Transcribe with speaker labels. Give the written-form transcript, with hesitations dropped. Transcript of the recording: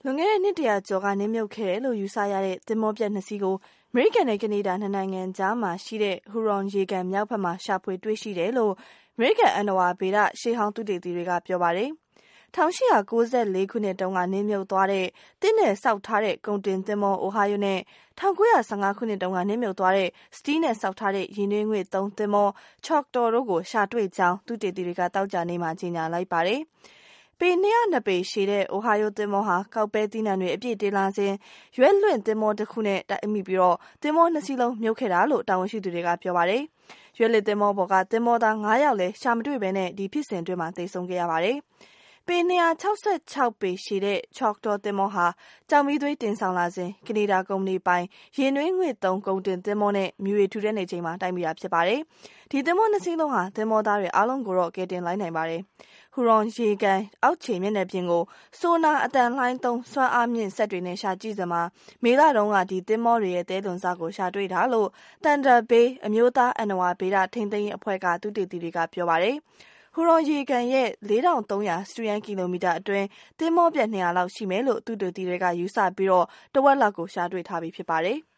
Speaker 1: လွန်ခဲ့တဲ့နှစ်တရာကျော်ကနစ်မြုပ်ခဲ့တယ်လို့ယူဆရတဲ့သင်္ဘောပျက်နှစ်စီးကိုအမေရိကန်နဲ့ကနေဒါနှစ်နိုင်ငံကြားမှာရှိတဲ့ဟူရွန်ရေကန်မြောက်ဘက်မှာရှာဖွေတွေ့ရှိတယ်လို့အမေရိကန်အဏ္ဏဝါဗေဒရှေးဟောင်းသုတေသီတွေကပြောပါတယ်။1894ခုနှစ်တုန်းကနစ်မြုပ်သွားတဲ့သစ်နဲ့ဆောက်ထားတဲ့ကုန်တင်သင်္ဘော Ohio နဲ့1915ခုနှစ်တုန်းကနစ်မြုပ်သွားတဲ့စတီးနဲ့ဆောက်ထားတဲ့ရေနွေးငွေ့သုံးသင်္ဘော Choctaw တို့ကိုရှာတွေ့ကြောင်းသုတေသီတွေကသောကြာနေ့မှာကြေညာလိုက်ပါတယ်။ပေ202ပေရှည်တဲ့ Ohio သင်္ဘောဟာကောက်ပဲသီးနှံတွေအပြည့်တင်လာစဉ်ရွက်လွင့်သင်္ဘောတစ်ခုနဲ့တိုက်မိပြီးသင်္ဘောနှစ်စီးလုံးမြုပ်ခဲ့တာလို့တာဝန်ရှိသူတွေကပြောပါတယ်။ရွက်လွင့်သင်္ဘောပေါ်ကသင်္ဘောသား9ယောက်လည်းရှာမတွေ့ဘဲနဲ့ဒီဖြစ်စဉ်အတွင်းမှာသေဆုံးခဲ့ရပါတယ်။ပေ266ပေရှည်တဲ့ Choctaw သင်္ဘောဟာကြောင်မီးသွေးတင်ဆောင်လာစဉ်ကနေဒါကုမ္ပဏီပိုင်ရေနွေးငွေ့သုံးကုန်တင်သင်္ဘောနဲ့မြူတွေထူတဲ့နေချိန်မှာတိုက်မိတာဖြစ်ပါတယ်။ဒီသင်္ဘောနှစ်စီးလုံးဟာသင်္ဘောသားတွေအားလုံးကိုတော့ကယ်တင်လိုက်နိုင်ပါတယ်။ဟူရွန်ရေကန်အောက်ခြေမျက်နှာပြင်ကိုဆိုနာအတန်လှိုင်းသုံးစွမ်းအားမြင့်စက်တွေနဲ့ရှာကြည့်စမှာမေလတုန်းကဒီသင်္ဘောတွေရဲ့သဲလွန်စကိုရှာတွေ့တာလို့ Thunder Bay အမျိုးသားအဏ္ဏဝါဗေဒထိန်းသိမ်းရေးအဖွဲ့ကသုတေသီတွေကပြောပါတယ်။ဟူရွန်ရေကန်ရဲ့4300 စတုရန်းကီလိုမီတာအတွင်းသင်္ဘောပျက်200လောက်ရှိမယ်လို့သုတေသီတွေကယူဆပြီးတဝက်လောက်ကိုရှာတွေ့ထားပြီးဖြစ်ပါတယ်။